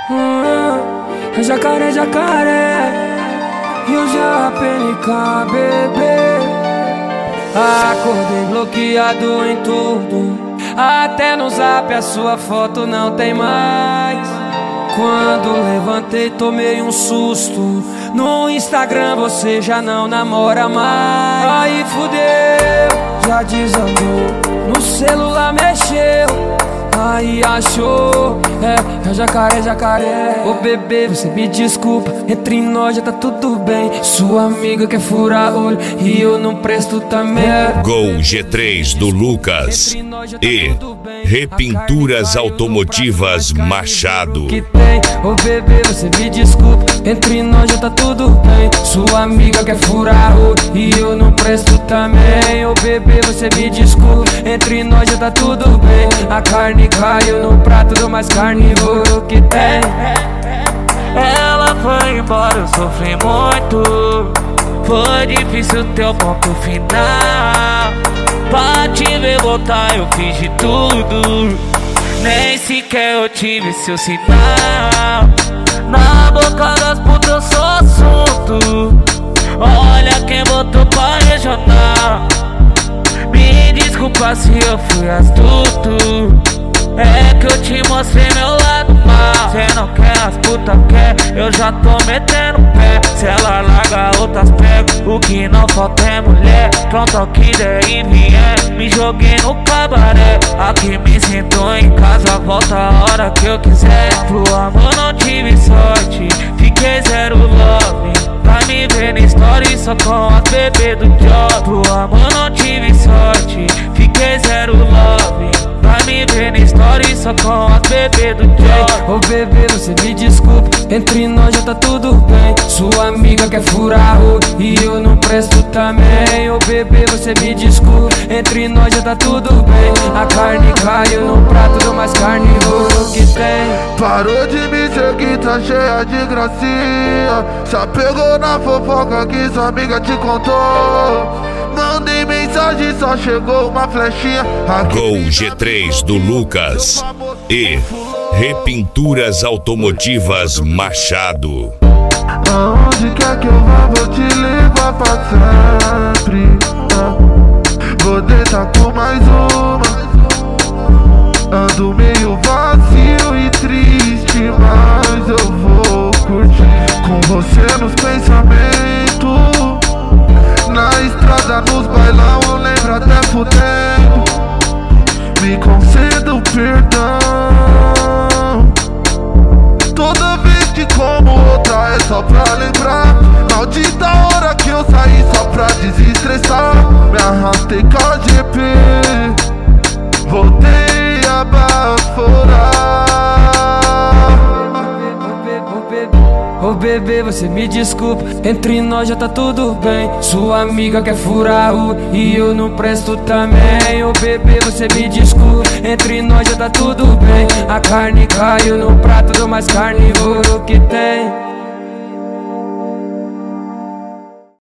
Jacaré, jacaré, e o JPNK, bebê. Acordei bloqueado em tudo, até no zap a sua foto não tem mais. Quando levantei tomei um susto, no Instagram você já não namora mais. Aí fudeu, já desandou, no celular mexeu, aí achou, é jacaré, jacaré. Ô bebê, você me desculpa, entre nós já tá tudo bem. Sua amiga quer furar olho e eu não presto também. Gol G3 do Lucas e Repinturas Automotivas Machado. Que tem, ô bebê, você me desculpa, entre nós já tá tudo bem. Sua amiga quer furar olho e eu não presto também. Ô bebê, você me desculpa, entre nós já tá tudo bem. A carne caiu no prato do mais carnívoro que tem. Ela foi embora, eu sofri muito. Foi difícil ter o ponto final. Pra te ver voltar eu fiz de tudo, nem sequer eu tive seu sinal. Na boca das putas eu sou assunto, olha quem botou pra regional. Me desculpa se eu fui astuto, é que eu te mostrei meu lado mal. Cê não quer, as puta quer, eu já tô metendo pé. Se ela larga outras pego, o que não falta é mulher. Pronto ao que der e vier, me joguei no cabaré. Aqui me sinto em casa, volta a hora que eu quiser. Pro amor não tive sorte, fiquei zero love. Pra me ver na story só com as bebê do job. Pro amor não tive sorte, fiquei zero love. Pra me ver na story só com as bebê do job. Ô bebê, você me desculpa, entre nós já tá tudo bem. Sua amiga quer furar olho e eu não presto também. Ô bebê, você me desculpa, entre nós já tá tudo bem. A carne caiu no prato do mais carnívoro que tem. Parou de me seguir, tá cheia de gracinha. Já pegou na fofoca que sua amiga te contou. Mandei mensagem, só chegou uma flechinha. Gol G3 do Lucas e Repinturas Automotivas Machado. Aonde quer que eu vá, vou te levar pra sempre. Vou deitar com mais uma. Ando meio vazio e triste, mas eu vou curtir com você nos pensamentos. Na estrada, nos bailão, eu lembro até fudendo. Me concedo perdão. Toda vez que como outra é só pra lembrar. Maldita hora que eu saí só pra desestressar. Me arrastei com a GP, voltei a baforar. Ô bebê, você me desculpa, entre nós já tá tudo bem. Sua amiga quer furar olho e eu não presto também. Ô bebê, você me desculpa, entre nós já tá tudo bem. A carne caiu no prato do mais carnívoro que tem.